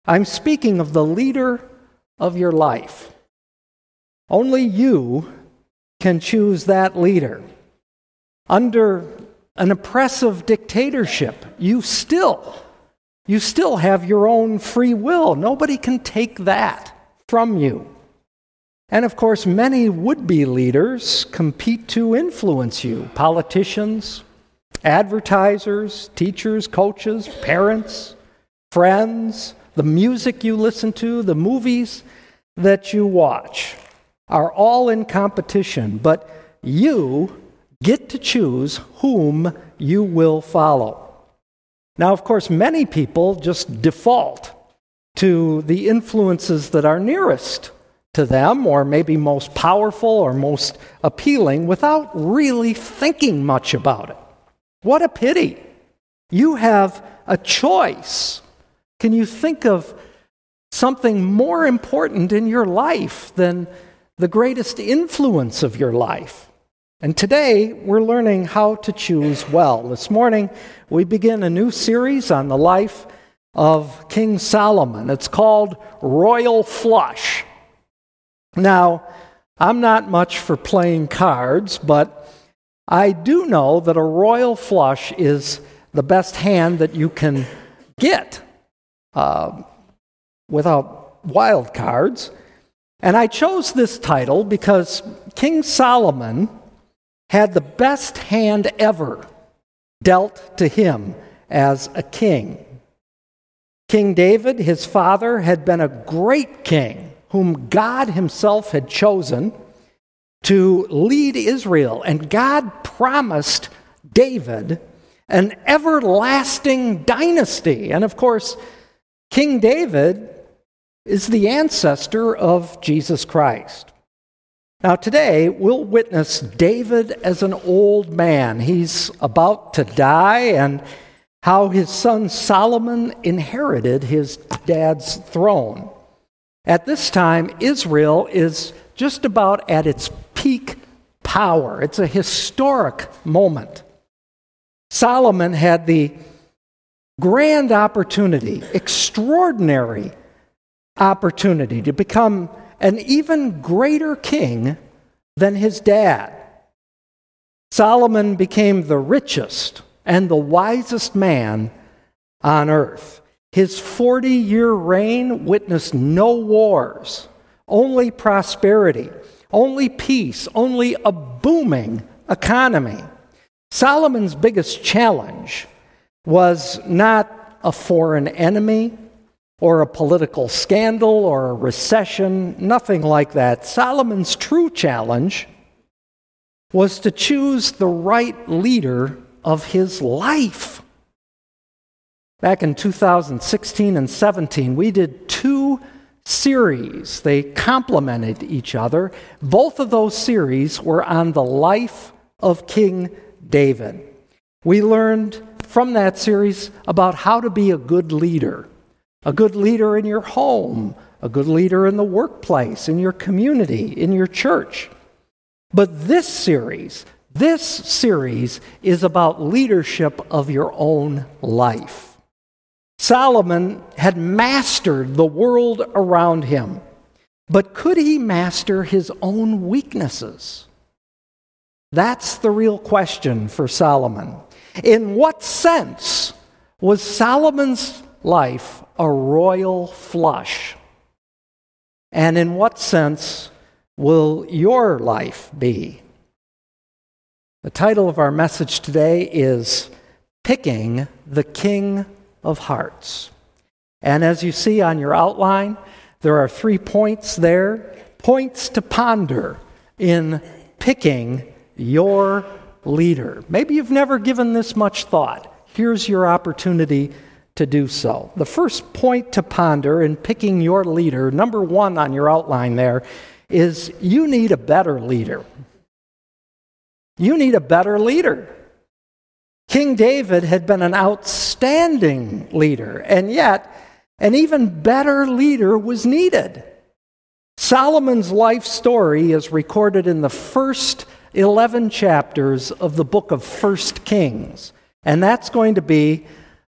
I'm speaking of the leader of your life. Only you can choose that leader. Under an oppressive dictatorship, you still have your own free will. Nobody can take that from you. And of course, many would-be leaders compete to influence you. Politicians, advertisers, teachers, coaches, parents, friends, the music you listen to, the movies that you watch are all in competition, but you get to choose whom you will follow. Now, of course, many people just default to the influences that are nearest to them, or maybe most powerful or most appealing, without really thinking much about it. What a pity. You have a choice. Can you think of something more important in your life than the greatest influence of your life? And today, we're learning how to choose well. This morning, we begin a new series on the life of King Solomon. It's called Royal Flush. Now, I'm not much for playing cards, but I do know that a royal flush is the best hand that you can get without wild cards. And I chose this title because King Solomon had the best hand ever dealt to him as a king. King David, his father, had been a great king whom God himself had chosen to lead Israel. And God promised David an everlasting dynasty. And of course, King David is the ancestor of Jesus Christ. Now today, we'll witness David as an old man. He's about to die, and how his son Solomon inherited his dad's throne. At this time, Israel is just about at its peak power. It's a historic moment. Solomon had the grand opportunity, extraordinary opportunity to become an even greater king than his dad. Solomon became the richest and the wisest man on earth. His 40-year reign witnessed no wars, only prosperity, only peace, only a booming economy. Solomon's biggest challenge was not a foreign enemy or a political scandal or a recession, nothing like that. Solomon's true challenge was to choose the right leader of his life. Back in 2016 and 17, we did 2 series. They complemented each other. Both of those series were on the life of King David. We learned from that series about how to be a good leader in your home, a good leader in the workplace, in your community, in your church. But this series is about leadership of your own life. Solomon had mastered the world around him, but could he master his own weaknesses? That's the real question for Solomon. In what sense was Solomon's life a royal flush? And in what sense will your life be? The title of our message today is Picking the King of Hearts. And as you see on your outline, there are 3 points there, points to ponder in picking your leader. Maybe you've never given this much thought. Here's your opportunity to do so. The first point to ponder in picking your leader, number 1 on your outline there, is you need a better leader. You need a better leader. King David had been an outstanding leader, and yet an even better leader was needed. Solomon's life story is recorded in the first 11 chapters of the book of 1 Kings, and that's going to be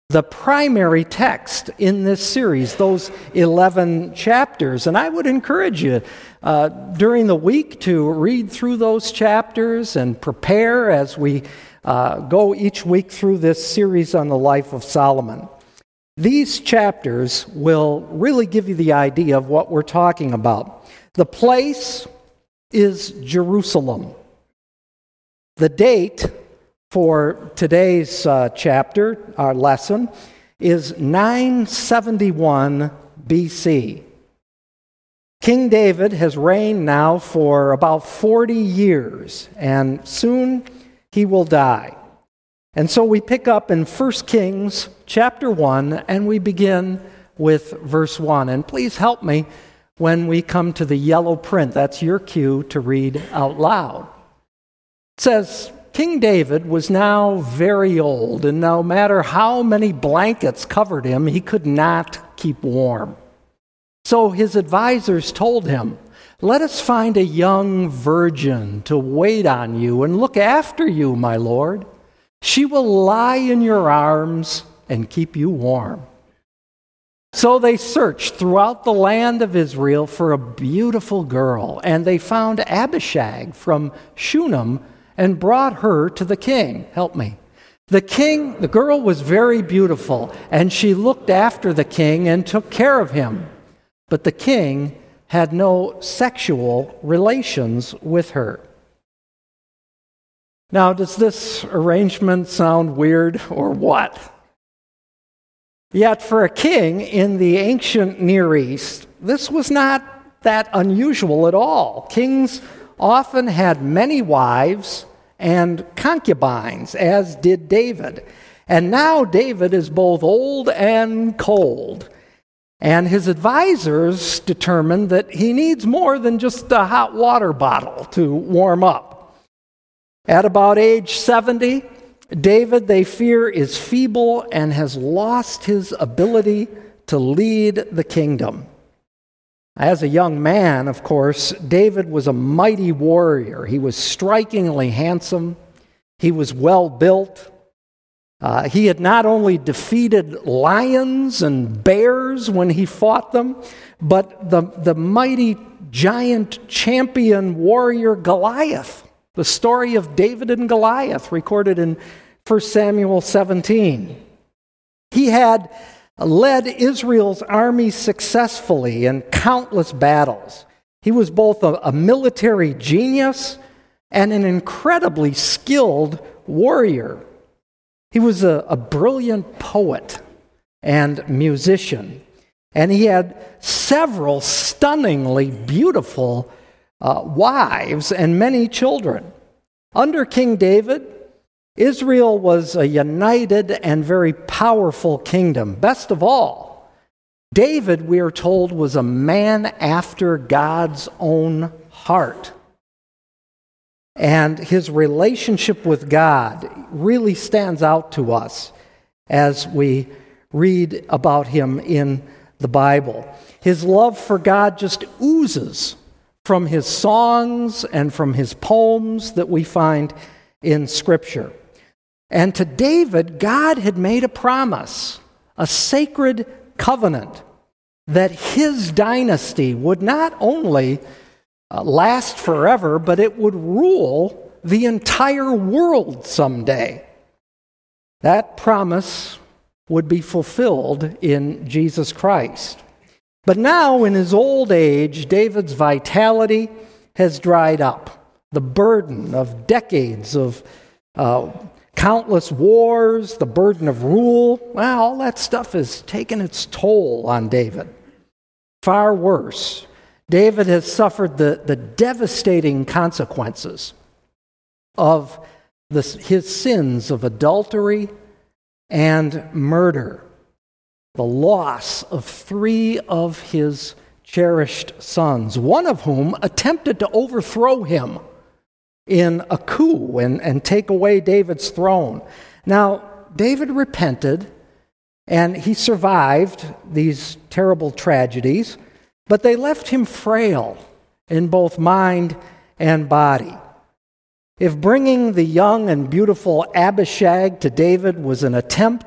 the primary text in this series, those 11 chapters. And I would encourage you during the week to read through those chapters and prepare as we go each week through this series on the life of Solomon. These chapters will really give you the idea of what we're talking about. The place is Jerusalem. The date for today's chapter, our lesson, is 971 BC. King David has reigned now for about 40 years, and soon he will die. And so we pick up in 1 Kings chapter 1, and we begin with verse 1. And please help me when we come to the yellow print. That's your cue to read out loud. It says, King David was now very old, and no matter how many blankets covered him, he could not keep warm. So his advisors told him, "Let us find a young virgin to wait on you and look after you, my lord. She will lie in your arms and keep you warm." So they searched throughout the land of Israel for a beautiful girl, and they found Abishag from Shunem and brought her to the king. Help me. The girl was very beautiful, and she looked after the king and took care of him. But the king had no sexual relations with her. Now, does this arrangement sound weird or what? Yet for a king in the ancient Near East, this was not that unusual at all. Kings often had many wives and concubines, as did David. And now David is both old and cold. And his advisors determined that he needs more than just a hot water bottle to warm up. At about age 70, David, they fear, is feeble and has lost his ability to lead the kingdom. As a young man, of course, David was a mighty warrior. He was strikingly handsome. He was well built. He had not only defeated lions and bears when he fought them, but the mighty giant champion warrior Goliath. The story of David and Goliath, recorded in 1 Samuel 17. He had led Israel's army successfully in countless battles. He was both a military genius and an incredibly skilled warrior. He was a brilliant poet and musician, and he had several stunningly beautiful wives and many children. Under King David, Israel was a united and very powerful kingdom. Best of all, David, we are told, was a man after God's own heart. And his relationship with God really stands out to us as we read about him in the Bible. His love for God just oozes from his songs and from his poems that we find in Scripture. And to David, God had made a promise, a sacred covenant, that his dynasty would not only last forever, but it would rule the entire world someday. That promise would be fulfilled in Jesus Christ. But now, in his old age, David's vitality has dried up. The burden of decades of countless wars, the burden of rule, well, all that stuff has taken its toll on David. Far worse, David has suffered the devastating consequences of his sins of adultery and murder, the loss of 3 of his cherished sons, one of whom attempted to overthrow him in a coup and take away David's throne. Now, David repented, and he survived these terrible tragedies, but they left him frail in both mind and body. If bringing the young and beautiful Abishag to David was an attempt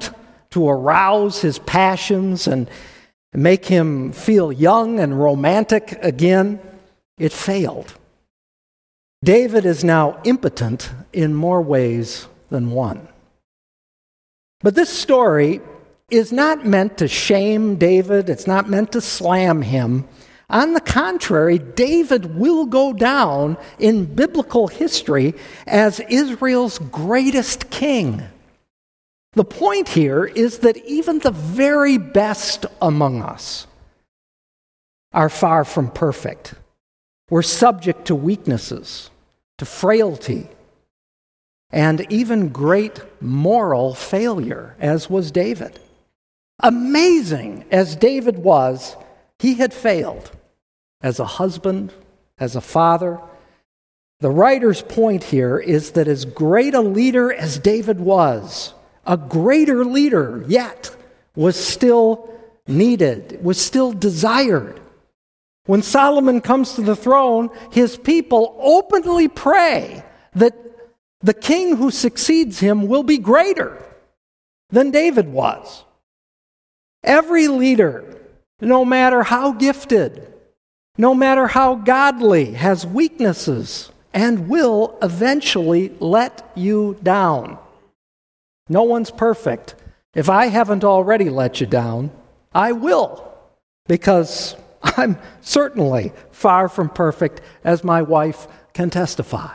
to arouse his passions and make him feel young and romantic again. It failed. David is now impotent in more ways than one. But this story is not meant to shame David. It's not meant to slam him. On the contrary, David will go down in biblical history as Israel's greatest king. The point here is that even the very best among us are far from perfect. We're subject to weaknesses, to frailty, and even great moral failure, as was David. Amazing as David was, he had failed as a husband, as a father. The writer's point here is that as great a leader as David was, a greater leader yet was still needed, was still desired. When Solomon comes to the throne, his people openly pray that the king who succeeds him will be greater than David was. Every leader, no matter how gifted, no matter how godly, has weaknesses and will eventually let you down. No one's perfect. If I haven't already let you down, I will, because I'm certainly far from perfect, as my wife can testify.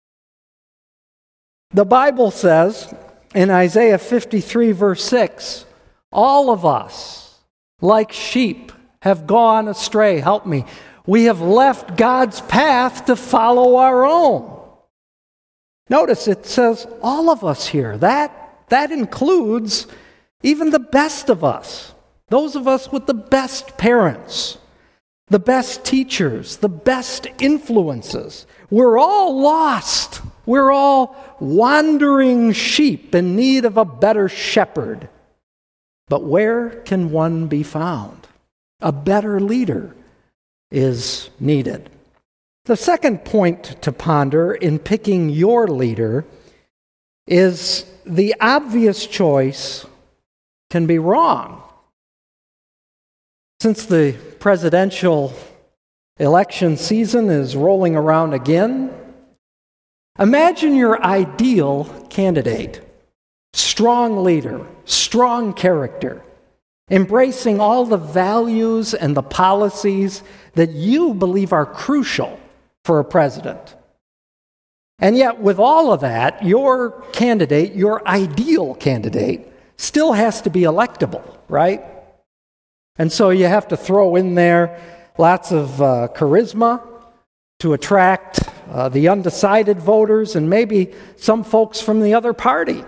The Bible says in Isaiah 53, verse 6, all of us, like sheep, have gone astray. Help me. We have left God's path to follow our own. Notice it says all of us here. That includes even the best of us. Those of us with the best parents, the best teachers, the best influences. We're all lost. We're all wandering sheep in need of a better shepherd. But where can one be found? A better leader is needed. The second point to ponder in picking your leader is the obvious choice can be wrong. Since the presidential election season is rolling around again, imagine your ideal candidate. Strong leader, strong character, embracing all the values and the policies that you believe are crucial for a president. And yet, with all of that, your candidate, your ideal candidate, still has to be electable, right? And so you have to throw in there lots of charisma to attract the undecided voters and maybe some folks from the other party.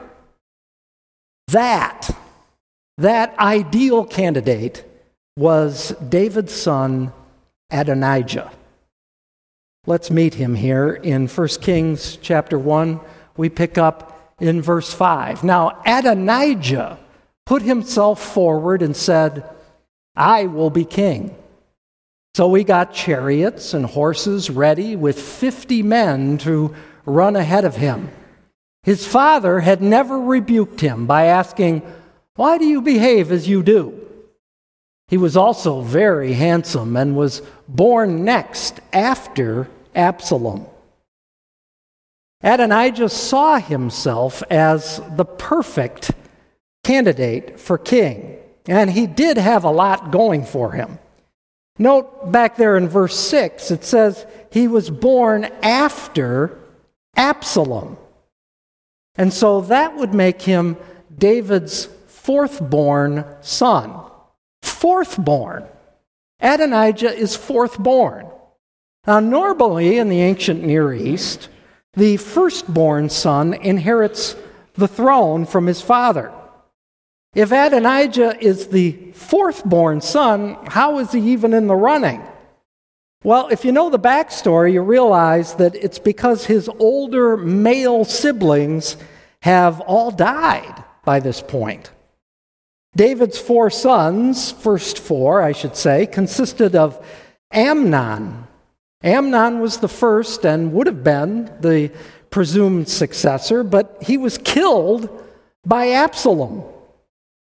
That ideal candidate was David's son, Adonijah. Let's meet him here in 1 Kings chapter 1. We pick up in verse 5. Now, Adonijah put himself forward and said, I will be king. So he got chariots and horses ready with 50 men to run ahead of him. His father had never rebuked him by asking, why do you behave as you do? He was also very handsome and was born next after Absalom. Adonijah saw himself as the perfect candidate for king, and he did have a lot going for him. Note back there in verse 6, it says he was born after Absalom. And so that would make him David's fourth-born son. Fourth-born. Adonijah is fourth-born. Now, normally in the ancient Near East, the firstborn son inherits the throne from his father. If Adonijah is the fourth-born son, how is he even in the running? Well, if you know the backstory, you realize that it's because his older male siblings have all died by this point. David's four sons, first four, I should say, consisted of Amnon. Amnon was the first and would have been the presumed successor, but he was killed by Absalom.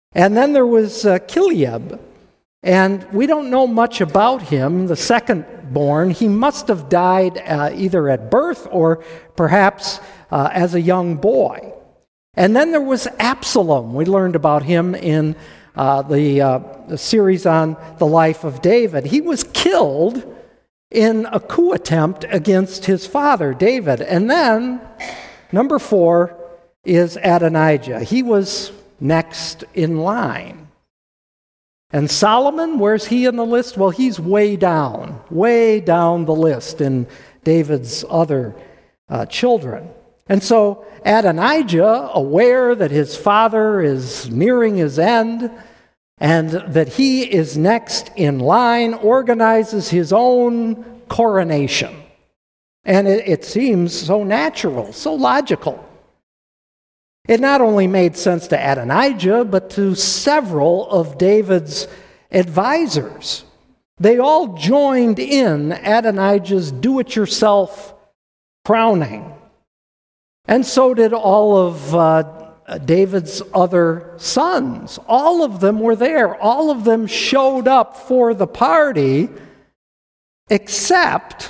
And then there was Chileab, and we don't know much about him, the second born. He must have died either at birth or perhaps as a young boy. And then there was Absalom. We learned about him in the series on the life of David. He was killed in a coup attempt against his father, David. And then, number 4 is Adonijah. He was next in line. And Solomon, where's he in the list? Well, he's way down the list in David's other children. And so Adonijah, aware that his father is nearing his end and that he is next in line, organizes his own coronation. And it seems so natural, so logical. It not only made sense to Adonijah, but to several of David's advisors. They all joined in Adonijah's do-it-yourself crowning. And so did all of David's other sons. All of them were there. All of them showed up for the party, except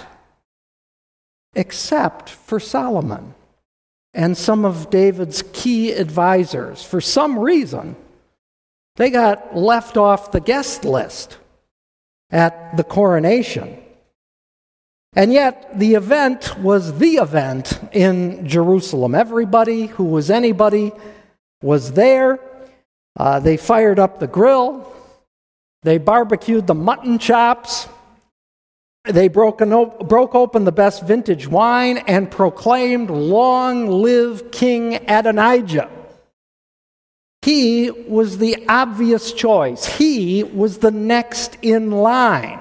for Solomon and some of David's key advisors. For some reason, they got left off the guest list at the coronation. And yet, the event was the event in Jerusalem. Everybody who was anybody was there. They fired up the grill. They barbecued the mutton chops. They broke open the best vintage wine and proclaimed, "Long live King Adonijah." He was the obvious choice. He was the next in line.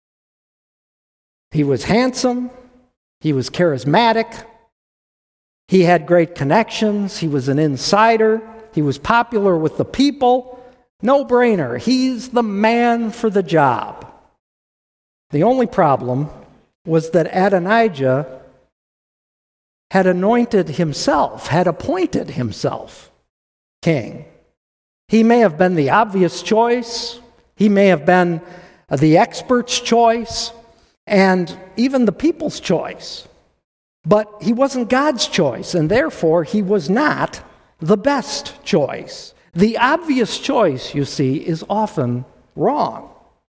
He was handsome. He was charismatic. He had great connections. He was an insider. He was popular with the people. No brainer. He's the man for the job. The only problem was that Adonijah had appointed himself king. He may have been the obvious choice. He may have been the expert's choice, and even the people's choice. But he wasn't God's choice, and therefore he was not the best choice. The obvious choice, you see, is often wrong.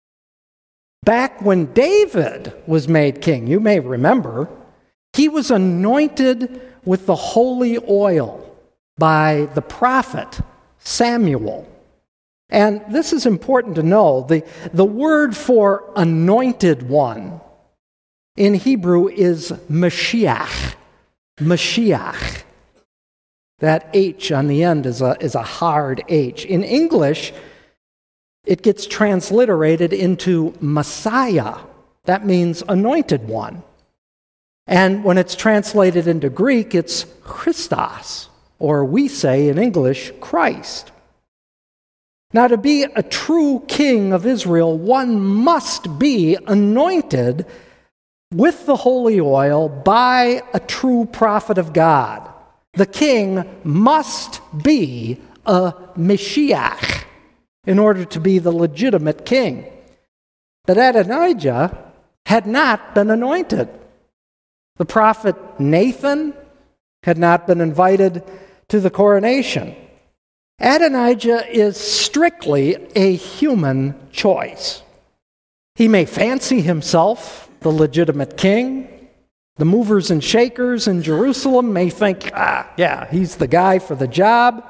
Back when David was made king, you may remember, he was anointed with the holy oil by the prophet Samuel. And this is important to know. The word for anointed one in Hebrew is Mashiach. Mashiach. That H on the end is a hard H. In English, it gets transliterated into Messiah. That means anointed one. And when it's translated into Greek, it's Christos, or we say in English, Christ. Now, to be a true king of Israel, one must be anointed with the holy oil by a true prophet of God. The king must be a Mashiach in order to be the legitimate king. But Adonijah had not been anointed. The prophet Nathan had not been invited to the coronation. Adonijah is strictly a human choice. He may fancy himself the legitimate king. The movers and shakers in Jerusalem may think, he's the guy for the job.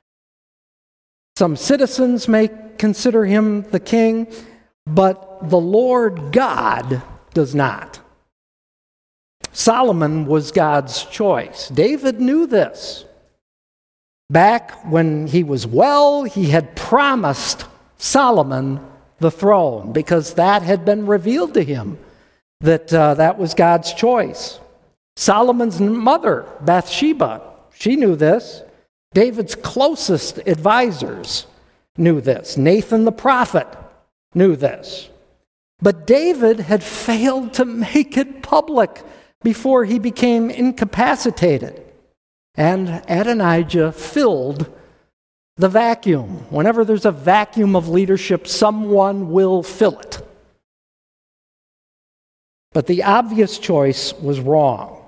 Some citizens may consider him the king, but the Lord God does not. Solomon was God's choice. David knew this. Back when he was well, he had promised Solomon the throne because that had been revealed to him, that was God's choice. Solomon's mother, Bathsheba, she knew this. David's closest advisors knew this. Nathan the prophet knew this. But David had failed to make it public before he became incapacitated. And Adonijah filled The vacuum. Whenever there's a vacuum of leadership, someone will fill it. But the obvious choice was wrong.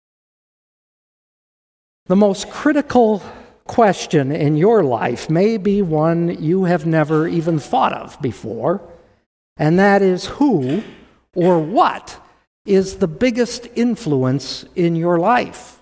The most critical question in your life may be one you have never even thought of before, and that is who or what is the biggest influence in your life?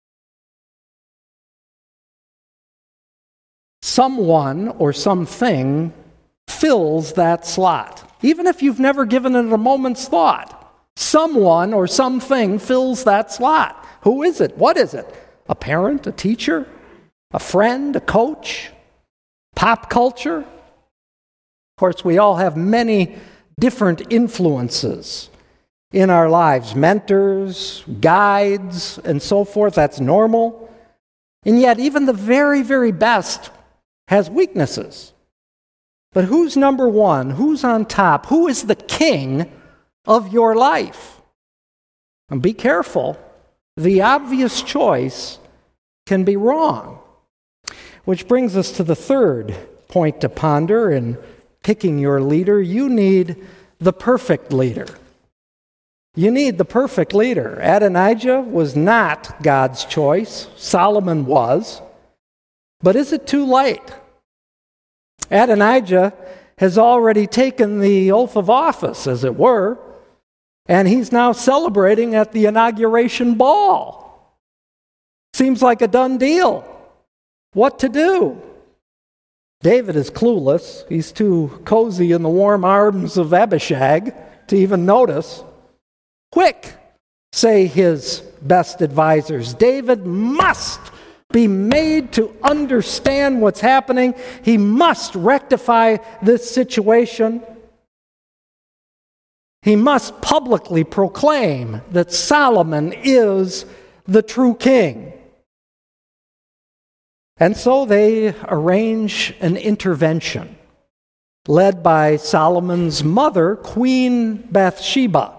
Someone or something fills that slot. Even if you've never given it a moment's thought, someone or something fills that slot. Who is it? What is it? A parent, a teacher, a friend, a coach, pop culture? Of course, we all have many different influences in our lives, mentors, guides, and so forth. That's normal. And yet, even the very, very best has weaknesses. But who's number one? Who's on top? Who is the king of your life? And be careful. The obvious choice can be wrong. Which brings us to the third point to ponder in picking your leader. You need the perfect leader. You need the perfect leader. Adonijah was not God's choice. Solomon was. But is it too late? Adonijah has already taken the oath of office, as it were, and he's now celebrating at the inauguration ball. Seems like a done deal. What to do? David is clueless. He's too cozy in the warm arms of Abishag to even notice. Quick, say his best advisors. David must be made to understand what's happening. He must rectify this situation. He must publicly proclaim that Solomon is the true king. And so they arrange an intervention led by Solomon's mother, Queen Bathsheba,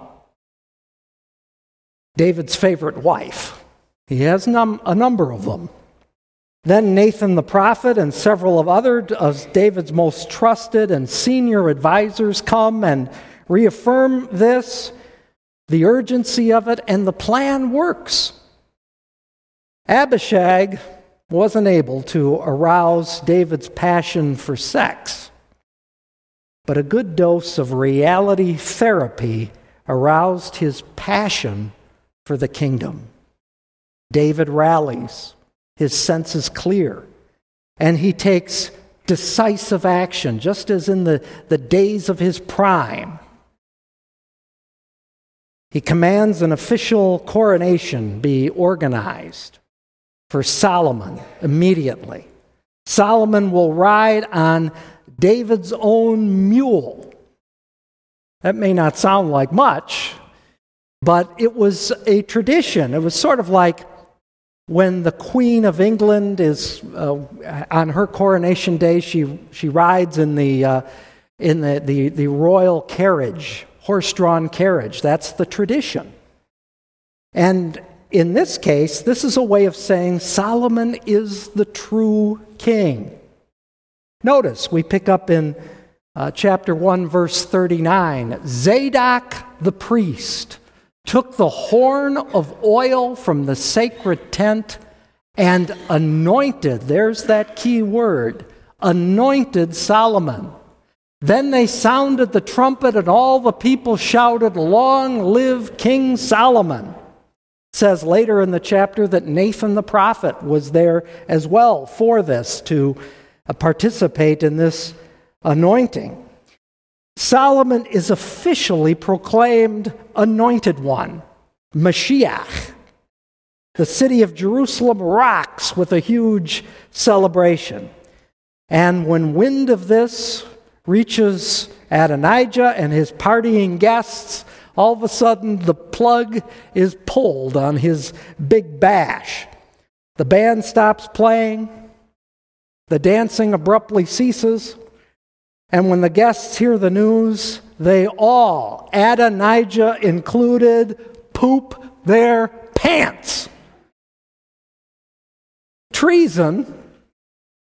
David's favorite wife. He has a number of them. Then Nathan the prophet and several of David's most trusted and senior advisors come and reaffirm this, the urgency of it, and the plan works. Abishag wasn't able to arouse David's passion for sex, but a good dose of reality therapy aroused his passion for the kingdom. David rallies. His sense is clear, and he takes decisive action, just as in the days of his prime. He commands an official coronation be organized for Solomon immediately. Solomon will ride on David's own mule. That may not sound like much, but it was a tradition. It was sort of like when the Queen of England is on her coronation day, she rides in the royal carriage, horse-drawn carriage. That's the tradition. And in this case, this is a way of saying Solomon is the true king. Notice we pick up in chapter 1, verse 39. Zadok the priest took the horn of oil from the sacred tent and anointed, there's that key word, anointed Solomon. Then they sounded the trumpet and all the people shouted, "Long live King Solomon." It says later in the chapter that Nathan the prophet was there as well for this, to participate in this anointing. Solomon is officially proclaimed anointed one, Mashiach. The city of Jerusalem rocks with a huge celebration. And when wind of this reaches Adonijah and his partying guests, all of a sudden the plug is pulled on his big bash. The band stops playing, the dancing abruptly ceases, and when the guests hear the news, they all, Adonijah included, poop their pants. Treason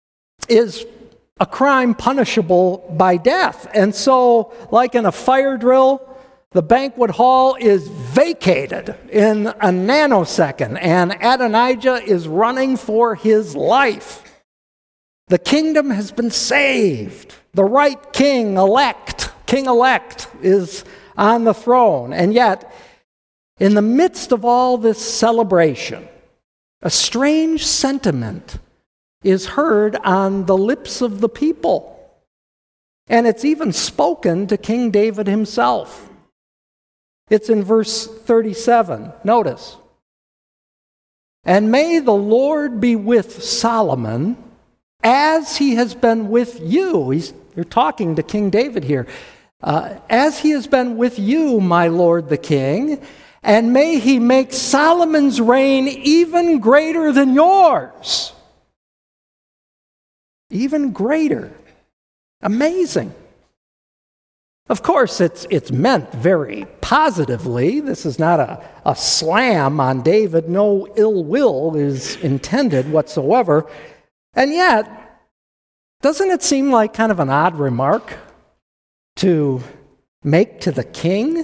is a crime punishable by death. And so, like in a fire drill, the banquet hall is vacated in a nanosecond, and Adonijah is running for his life. The kingdom has been saved. The right king-elect, is on the throne. And yet, in the midst of all this celebration, a strange sentiment is heard on the lips of the people. And it's even spoken to King David himself. It's in verse 37. Notice. And may the Lord be with Solomon as he has been with you. You're talking to King David here. As he has been with you, my lord the king, and may he make Solomon's reign even greater than yours. Even greater. Amazing. Of course, it's meant very positively. This is not a slam on David. No ill will is intended whatsoever. And yet, doesn't it seem like kind of an odd remark to make to the king?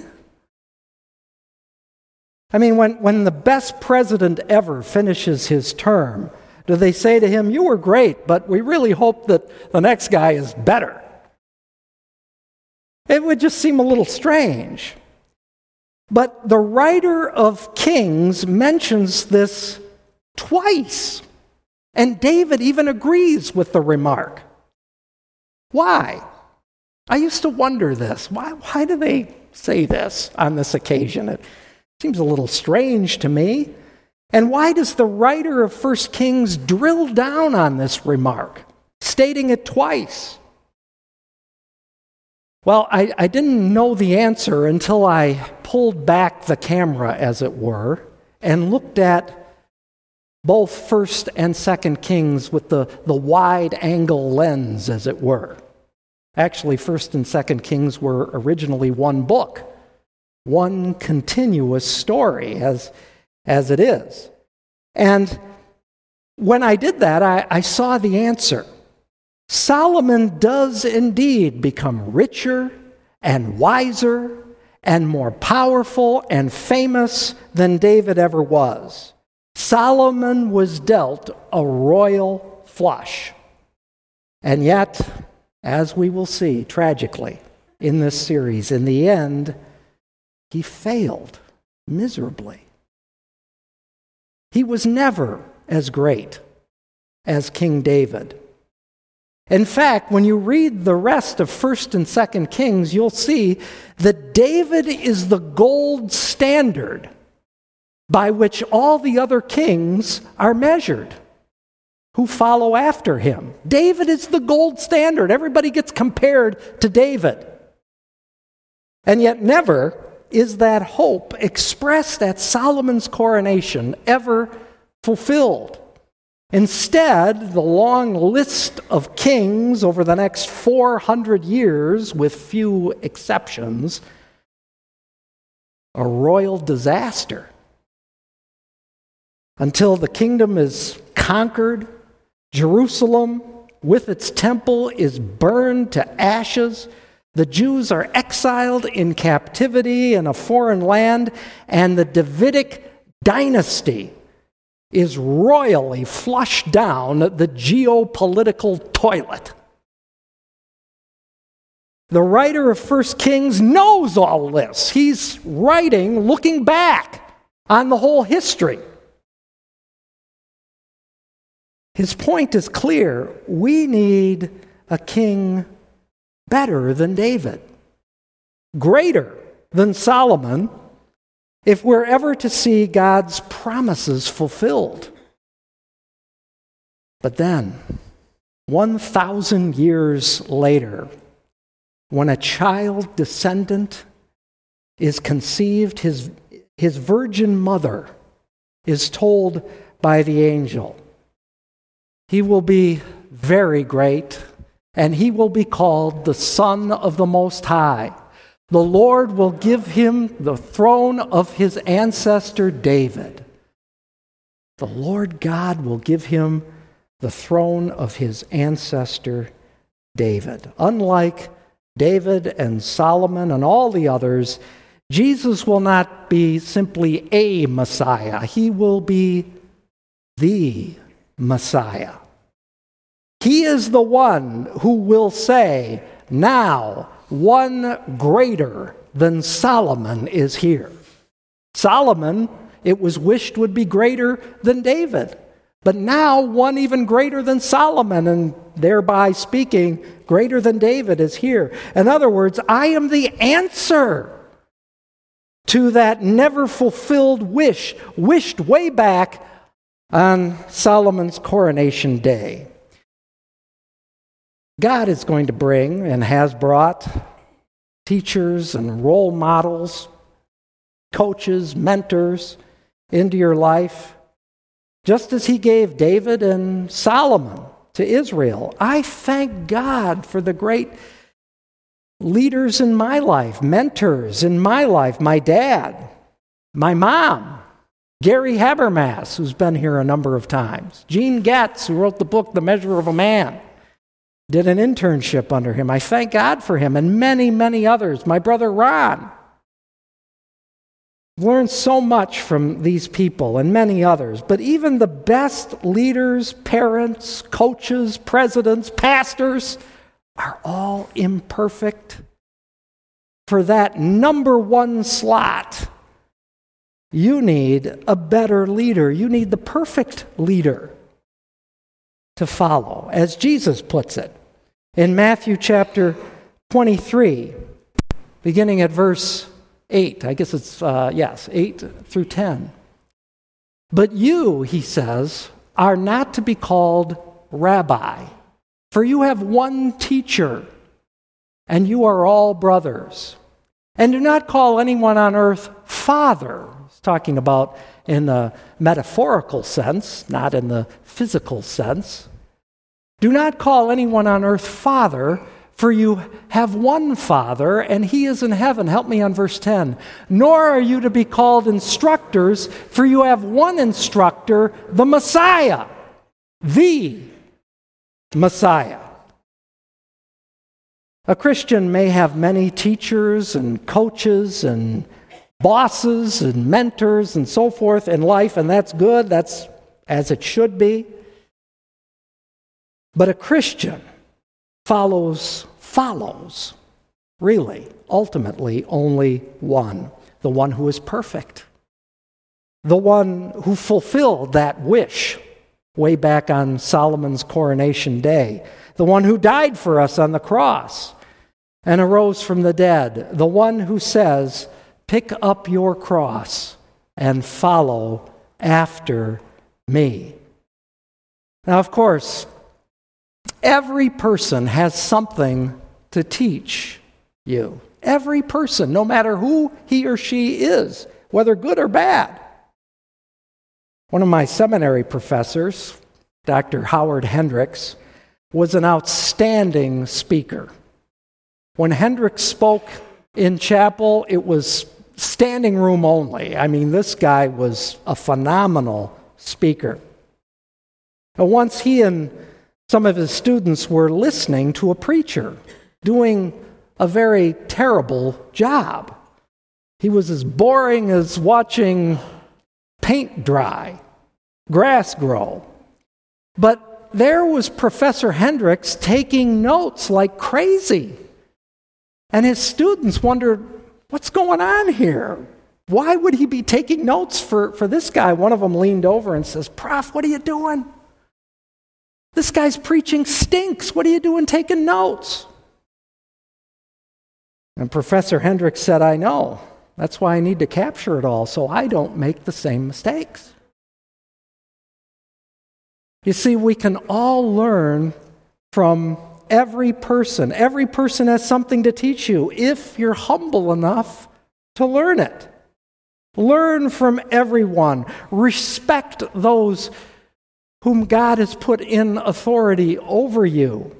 I mean, when the best president ever finishes his term, do they say to him, "You were great, but we really hope that the next guy is better"? It would just seem a little strange. But the writer of Kings mentions this twice. And David even agrees with the remark. Why? I used to wonder this. Why do they say this on this occasion? It seems a little strange to me. And why does the writer of 1 Kings drill down on this remark, stating it twice? Well, I didn't know the answer until I pulled back the camera, as it were, and looked at both 1 and 2 Kings with the wide-angle lens, as it were. Actually, 1 and 2 Kings were originally one book, one continuous story, as it is. And when I did that, I saw the answer. Solomon does indeed become richer and wiser and more powerful and famous than David ever was. Solomon was dealt a royal flush. And yet, as we will see tragically in this series, in the end, he failed miserably. He was never as great as King David. In fact, when you read the rest of 1 and 2 Kings, you'll see that David is the gold standard by which all the other kings are measured who follow after him. David is the gold standard. Everybody gets compared to David. And yet never is that hope expressed at Solomon's coronation ever fulfilled. Instead, the long list of kings over the next 400 years, with few exceptions, a royal disaster. Until the kingdom is conquered, Jerusalem with its temple is burned to ashes, the Jews are exiled in captivity in a foreign land, and the Davidic dynasty is royally flushed down the geopolitical toilet. The writer of 1 Kings knows all this. He's writing looking back on the whole history. His point is clear. We need a king better than David, greater than Solomon, if we're ever to see God's promises fulfilled. But then, 1,000 years later, when a child descendant is conceived, his virgin mother is told by the angel, he will be very great, and he will be called the Son of the Most High. The Lord will give him the throne of his ancestor David. The Lord God will give him the throne of his ancestor David. Unlike David and Solomon and all the others, Jesus will not be simply a Messiah. He will be the Messiah. He is the one who will say, now one greater than Solomon is here. Solomon, it was wished, would be greater than David. But now one even greater than Solomon, and thereby speaking, greater than David is here. In other words, I am the answer to that never fulfilled wish, wished way back on Solomon's coronation day. God is going to bring and has brought teachers and role models, coaches, mentors into your life, just as he gave David and Solomon to Israel. I thank God for the great leaders in my life, mentors in my life, my dad, my mom, Gary Habermas, who's been here a number of times, Gene Getz, who wrote the book The Measure of a Man, did an internship under him. I thank God for him, and many, many others. My brother Ron. Learned so much from these people and many others. But even the best leaders, parents, coaches, presidents, pastors are all imperfect. For that number one slot, you need a better leader. You need the perfect leader to follow, as Jesus puts it in Matthew chapter 23, beginning at verse 8. I guess it's, 8 through 10. But you, he says, are not to be called rabbi, for you have one teacher, and you are all brothers. And do not call anyone on earth father. He's talking about in the metaphorical sense, not in the physical sense. Do not call anyone on earth father, for you have one Father, and he is in heaven. Help me on verse 10. Nor are you to be called instructors, for you have one instructor, the Messiah. The Messiah. A Christian may have many teachers and coaches and bosses and mentors and so forth in life, and that's good. That's as it should be. But a Christian follows, really, ultimately, only one. The one who is perfect. The one who fulfilled that wish way back on Solomon's coronation day. The one who died for us on the cross and arose from the dead. The one who says, pick up your cross and follow after me. Now, of course, every person has something to teach you. Every person, no matter who he or she is, whether good or bad. One of my seminary professors, Dr. Howard Hendricks, was an outstanding speaker. When Hendricks spoke in chapel, it was standing room only. I mean, this guy was a phenomenal speaker. And once he and some of his students were listening to a preacher doing a very terrible job. He was as boring as watching paint dry, grass grow. But there was Professor Hendricks taking notes like crazy. And his students wondered, what's going on here? Why would he be taking notes for this guy? One of them leaned over and says, Prof, what are you doing? This guy's preaching stinks. What are you doing taking notes? And Professor Hendricks said, I know. That's why I need to capture it all so I don't make the same mistakes. You see, we can all learn from every person. Every person has something to teach you if you're humble enough to learn it. Learn from everyone. Respect those whom God has put in authority over you.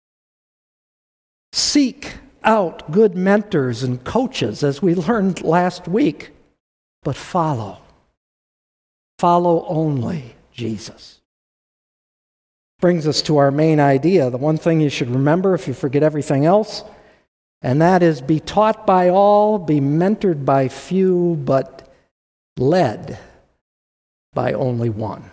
Seek out good mentors and coaches, as we learned last week, but follow. Follow only Jesus. Brings us to our main idea, the one thing you should remember if you forget everything else, and that is be taught by all, be mentored by few, but led by only one.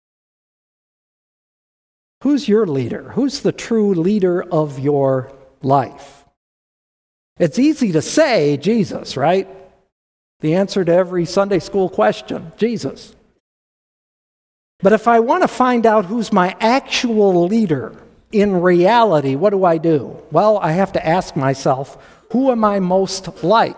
Who's your leader? Who's the true leader of your life? It's easy to say Jesus, right? The answer to every Sunday school question, Jesus. But if I want to find out who's my actual leader in reality, what do? Well, I have to ask myself, who am I most like?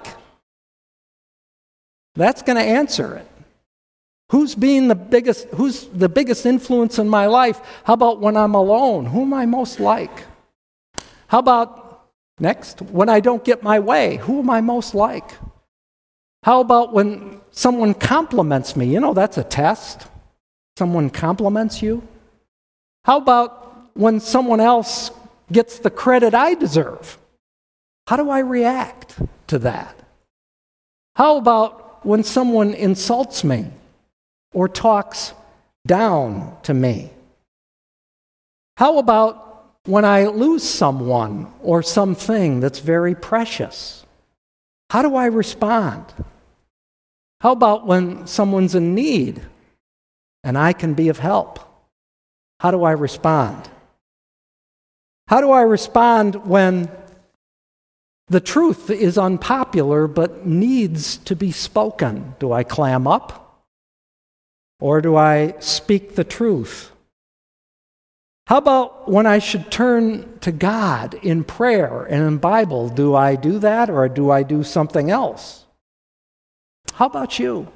That's going to answer it. Who's the biggest influence in my life? How about when I'm alone? Who am I most like? How about next, when I don't get my way? Who am I most like? How about when someone compliments me? You know, that's a test. Someone compliments you. How about when someone else gets the credit I deserve? How do I react to that? How about when someone insults me or talks down to me? How about when I lose someone or something that's very precious? How do I respond? How about when someone's in need and I can be of help? How do I respond? How do I respond when the truth is unpopular but needs to be spoken? Do I clam up? Or do I speak the truth? How about when I should turn to God in prayer and in Bible? Do I do that or do I do something else? How about you?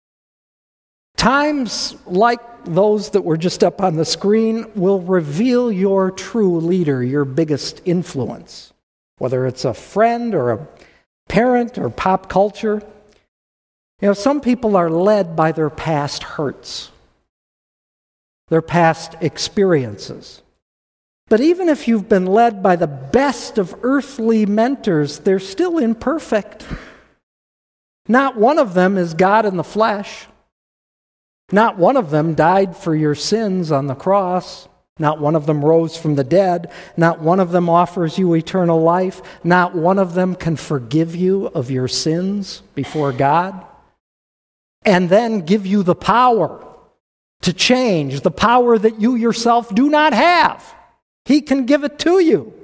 Times like those that were just up on the screen will reveal your true leader, your biggest influence, whether it's a friend or a parent or pop culture. You know, some people are led by their past hurts, their past experiences. But even if you've been led by the best of earthly mentors, they're still imperfect. Not one of them is God in the flesh. Not one of them died for your sins on the cross. Not one of them rose from the dead. Not one of them offers you eternal life. Not one of them can forgive you of your sins before God and then give you the power to change, the power that you yourself do not have. He can give it to you.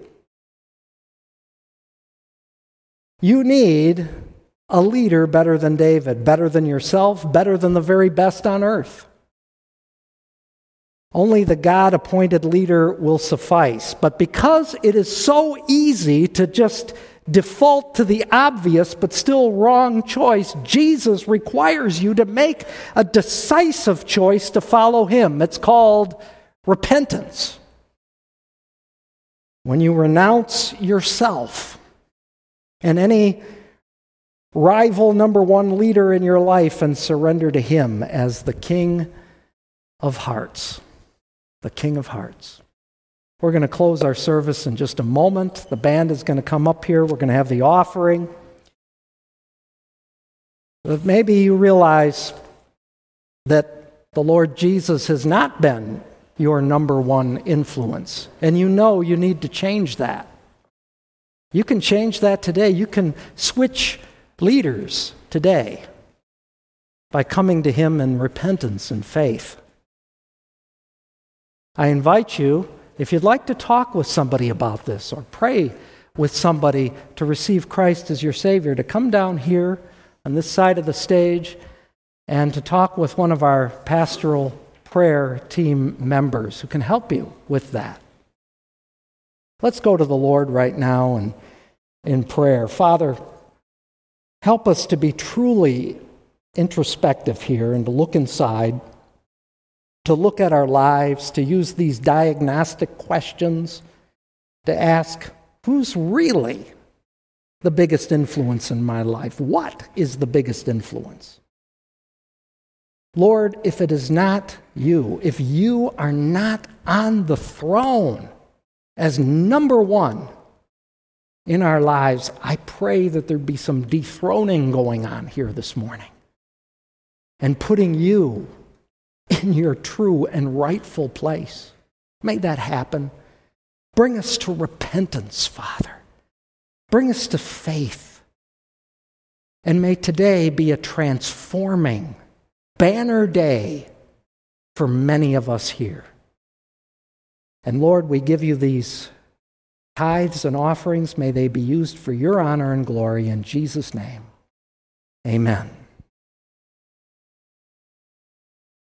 You need a leader better than David, better than yourself, better than the very best on earth. Only the God-appointed leader will suffice. But because it is so easy to just default to the obvious but still wrong choice, Jesus requires you to make a decisive choice to follow him. It's called repentance. When you renounce yourself and any rival number one leader in your life and surrender to him as the King of Hearts. The King of Hearts. We're going to close our service in just a moment. The band is going to come up here. We're going to have the offering. But maybe you realize that the Lord Jesus has not been your number one influence, and you know you need to change that. You can change that today. You can switch leaders today by coming to him in repentance and faith. I invite you, if you'd like to talk with somebody about this or pray with somebody to receive Christ as your Savior, to come down here on this side of the stage and to talk with one of our pastoral prayer team members who can help you with that. Let's go to the Lord right now and in prayer. Father, help us to be truly introspective here and to look inside, to look at our lives, to use these diagnostic questions, to ask, who's really the biggest influence in my life? What is the biggest influence? Lord, if it is not you, if you are not on the throne as number one in our lives, I pray that there be some dethroning going on here this morning and putting you in your true and rightful place. May that happen. Bring us to repentance, Father. Bring us to faith. And may today be a transforming banner day for many of us here. And Lord, we give you these tithes and offerings. May they be used for your honor and glory in Jesus' name. Amen.